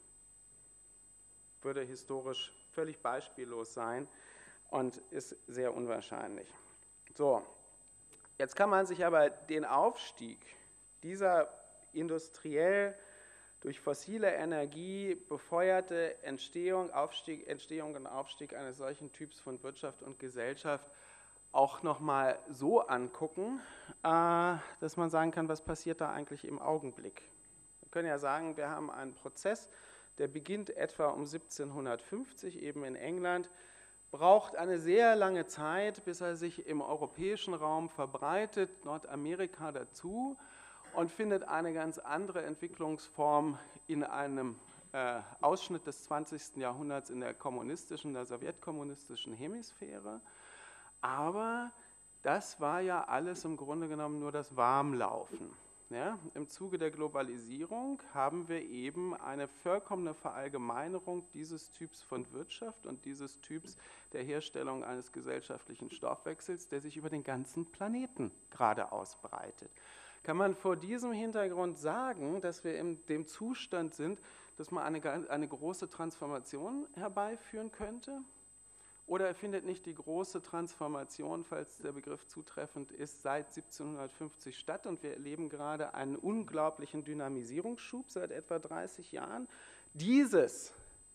Würde historisch völlig beispiellos sein und ist sehr unwahrscheinlich. So, jetzt kann man sich aber den Aufstieg dieser industriell durch fossile Energie befeuerte Entstehung und Aufstieg eines solchen Typs von Wirtschaft und Gesellschaft auch nochmal so angucken, dass man sagen kann, was passiert da eigentlich im Augenblick. Wir können ja sagen, wir haben einen Prozess, der beginnt etwa um 1750 eben in England, braucht eine sehr lange Zeit, bis er sich im europäischen Raum verbreitet, Nordamerika dazu, und findet eine ganz andere Entwicklungsform in einem Ausschnitt des 20. Jahrhunderts in der sowjetkommunistischen Hemisphäre. Aber das war ja alles im Grunde genommen nur das Warmlaufen. Ja, im Zuge der Globalisierung haben wir eben eine vollkommene Verallgemeinerung dieses Typs von Wirtschaft und dieses Typs der Herstellung eines gesellschaftlichen Stoffwechsels, der sich über den ganzen Planeten gerade ausbreitet. Kann man vor diesem Hintergrund sagen, dass wir in dem Zustand sind, dass man eine große Transformation herbeiführen könnte? Oder findet nicht die große Transformation, falls der Begriff zutreffend ist, seit 1750 statt und wir erleben gerade einen unglaublichen Dynamisierungsschub seit etwa 30 Jahren dieses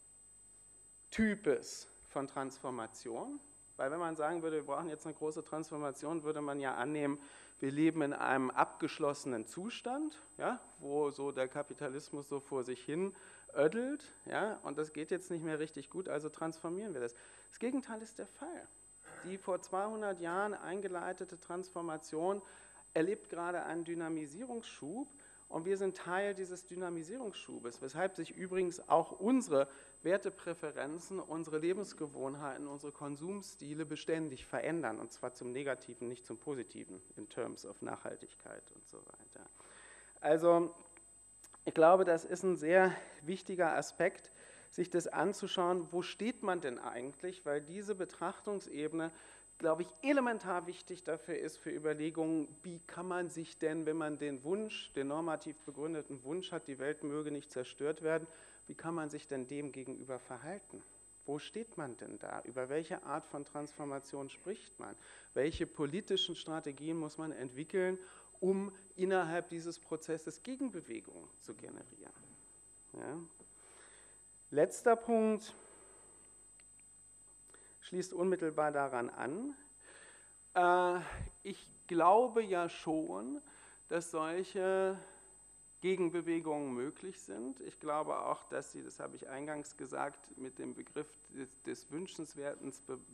Types von Transformation? Weil wenn man sagen würde, wir brauchen jetzt eine große Transformation, würde man ja annehmen, wir leben in einem abgeschlossenen Zustand, ja, wo so der Kapitalismus so vor sich hin ödelt, ja, und das geht jetzt nicht mehr richtig gut, also transformieren wir das. Das Gegenteil ist der Fall. Die vor 200 Jahren eingeleitete Transformation erlebt gerade einen Dynamisierungsschub und wir sind Teil dieses Dynamisierungsschubes, weshalb sich übrigens auch unsere Wertepräferenzen, unsere Lebensgewohnheiten, unsere Konsumstile beständig verändern, und zwar zum Negativen, nicht zum Positiven, in terms of Nachhaltigkeit und so weiter. Also ich glaube, das ist ein sehr wichtiger Aspekt, sich das anzuschauen, wo steht man denn eigentlich, weil diese Betrachtungsebene, glaube ich, elementar wichtig dafür ist, für Überlegungen, wie kann man sich denn, wenn man den Wunsch, den normativ begründeten Wunsch hat, die Welt möge nicht zerstört werden, wie kann man sich denn dem gegenüber verhalten? Wo steht man denn da? Über welche Art von Transformation spricht man? Welche politischen Strategien muss man entwickeln, um innerhalb dieses Prozesses Gegenbewegungen zu generieren. Ja. Letzter Punkt schließt unmittelbar daran an. Ich glaube ja schon, dass solche Gegenbewegungen möglich sind. Ich glaube auch, dass sie, das habe ich eingangs gesagt, mit dem Begriff des wünschenswerten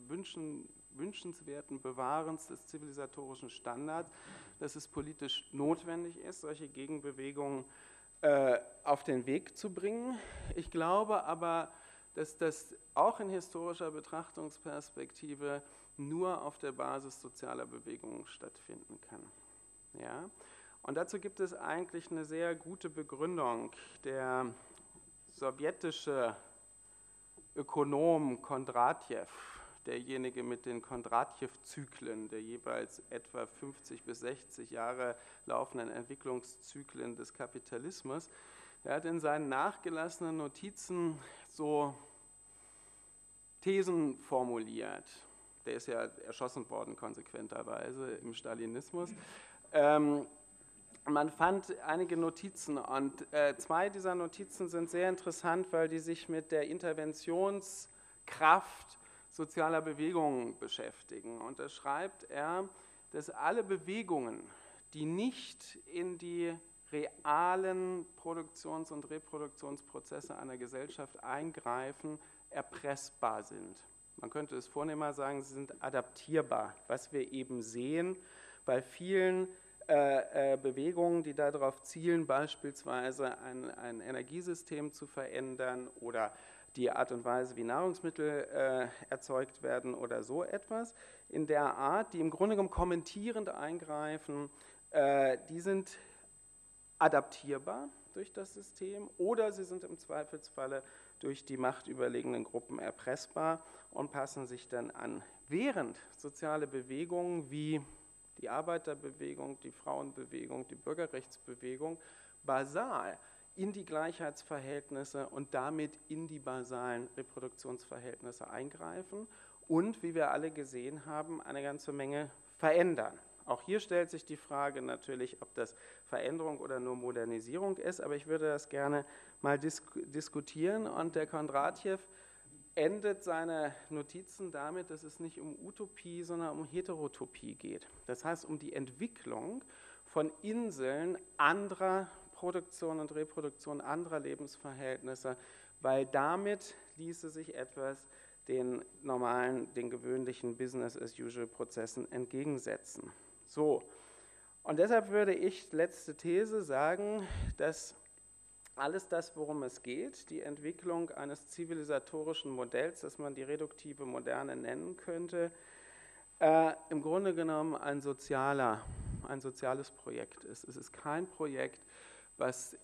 Bewahrens des zivilisatorischen Standards, dass es politisch notwendig ist, solche Gegenbewegungen auf den Weg zu bringen. Ich glaube aber, dass das auch in historischer Betrachtungsperspektive nur auf der Basis sozialer Bewegungen stattfinden kann. Ja? Und dazu gibt es eigentlich eine sehr gute Begründung. Der sowjetische Ökonom Kondratjew, derjenige mit den Kondratjew-Zyklen, der jeweils etwa 50 bis 60 Jahre laufenden Entwicklungszyklen des Kapitalismus, der hat in seinen nachgelassenen Notizen so Thesen formuliert. Der ist ja erschossen worden, konsequenterweise im Stalinismus. Man fand einige Notizen und zwei dieser Notizen sind sehr interessant, weil die sich mit der Interventionskraft sozialer Bewegungen beschäftigen. Und da schreibt er, dass alle Bewegungen, die nicht in die realen Produktions- und Reproduktionsprozesse einer Gesellschaft eingreifen, erpressbar sind. Man könnte es vornehmer sagen, sie sind adaptierbar, was wir eben sehen bei vielen Bewegungen, die darauf zielen, beispielsweise ein Energiesystem zu verändern oder die Art und Weise, wie Nahrungsmittel erzeugt werden oder so etwas, in der Art, die im Grunde genommen kommentierend eingreifen, die sind adaptierbar durch das System oder sie sind im Zweifelsfalle durch die machtüberlegenen Gruppen erpressbar und passen sich dann an. Während soziale Bewegungen wie die Arbeiterbewegung, die Frauenbewegung, die Bürgerrechtsbewegung basal in die Gleichheitsverhältnisse und damit in die basalen Reproduktionsverhältnisse eingreifen und, wie wir alle gesehen haben, eine ganze Menge verändern. Auch hier stellt sich die Frage natürlich, ob das Veränderung oder nur Modernisierung ist, aber ich würde das gerne mal diskutieren. Und der Kondratjew endet seine Notizen damit, dass es nicht um Utopie, sondern um Heterotopie geht. Das heißt, um die Entwicklung von Inseln anderer Produktion und Reproduktion anderer Lebensverhältnisse, weil damit ließe sich etwas den normalen, den gewöhnlichen Business-as-usual-Prozessen entgegensetzen. So, und deshalb würde ich, letzte These, sagen, dass alles das, worum es geht, die Entwicklung eines zivilisatorischen Modells, das man die reduktive Moderne nennen könnte, im Grunde genommen ein soziales Projekt ist. Es ist kein Projekt, was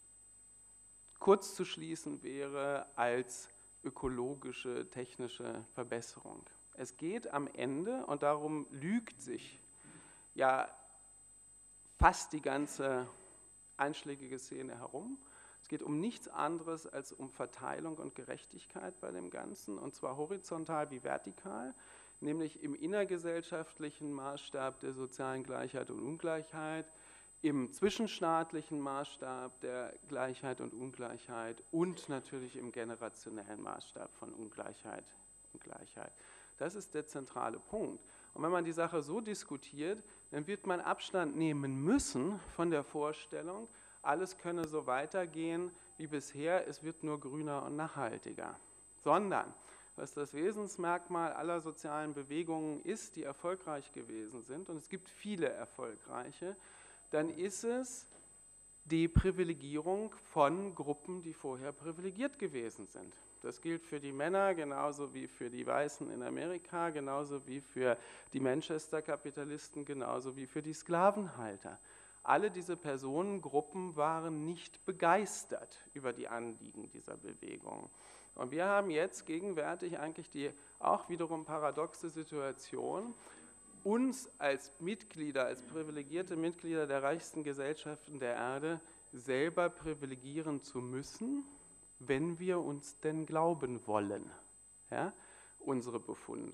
kurz zu schließen wäre als ökologische, technische Verbesserung. Es geht am Ende, und darum lügt sich ja fast die ganze einschlägige Szene herum. Es geht um nichts anderes als um Verteilung und Gerechtigkeit bei dem Ganzen, und zwar horizontal wie vertikal, nämlich im innergesellschaftlichen Maßstab der sozialen Gleichheit und Ungleichheit, im zwischenstaatlichen Maßstab der Gleichheit und Ungleichheit und natürlich im generationellen Maßstab von Ungleichheit und Gleichheit. Das ist der zentrale Punkt. Und wenn man die Sache so diskutiert, dann wird man Abstand nehmen müssen von der Vorstellung, alles könne so weitergehen wie bisher, es wird nur grüner und nachhaltiger. Sondern, was das Wesensmerkmal aller sozialen Bewegungen ist, die erfolgreich gewesen sind, und es gibt viele erfolgreiche, dann ist es die Privilegierung von Gruppen, die vorher privilegiert gewesen sind. Das gilt für die Männer genauso wie für die Weißen in Amerika, genauso wie für die Manchester-Kapitalisten, genauso wie für die Sklavenhalter. Alle diese Personengruppen waren nicht begeistert über die Anliegen dieser Bewegung. Und wir haben jetzt gegenwärtig eigentlich die auch wiederum paradoxe Situation, uns als Mitglieder, als privilegierte Mitglieder der reichsten Gesellschaften der Erde selber privilegieren zu müssen, wenn wir uns denn glauben wollen, ja, unsere Befunde.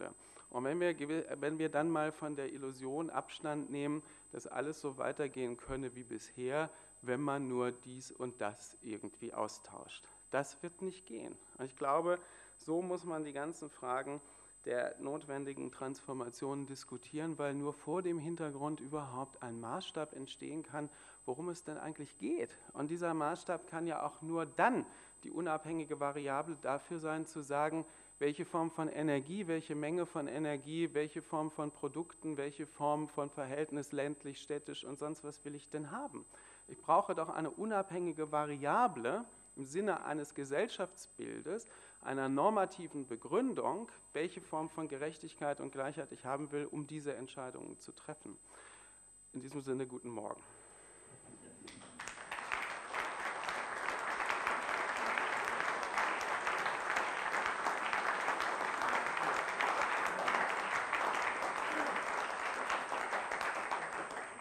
Und wenn wir dann mal von der Illusion Abstand nehmen, dass alles so weitergehen könne wie bisher, wenn man nur dies und das irgendwie austauscht. Das wird nicht gehen. Und ich glaube, so muss man die ganzen Fragen der notwendigen Transformationen diskutieren, weil nur vor dem Hintergrund überhaupt ein Maßstab entstehen kann, worum es denn eigentlich geht. Und dieser Maßstab kann ja auch nur dann die unabhängige Variable dafür sein, zu sagen, welche Form von Energie, welche Menge von Energie, welche Form von Produkten, welche Form von Verhältnis ländlich, städtisch und sonst was will ich denn haben. Ich brauche doch eine unabhängige Variable im Sinne eines Gesellschaftsbildes, einer normativen Begründung, welche Form von Gerechtigkeit und Gleichheit ich haben will, um diese Entscheidungen zu treffen. In diesem Sinne, guten Morgen.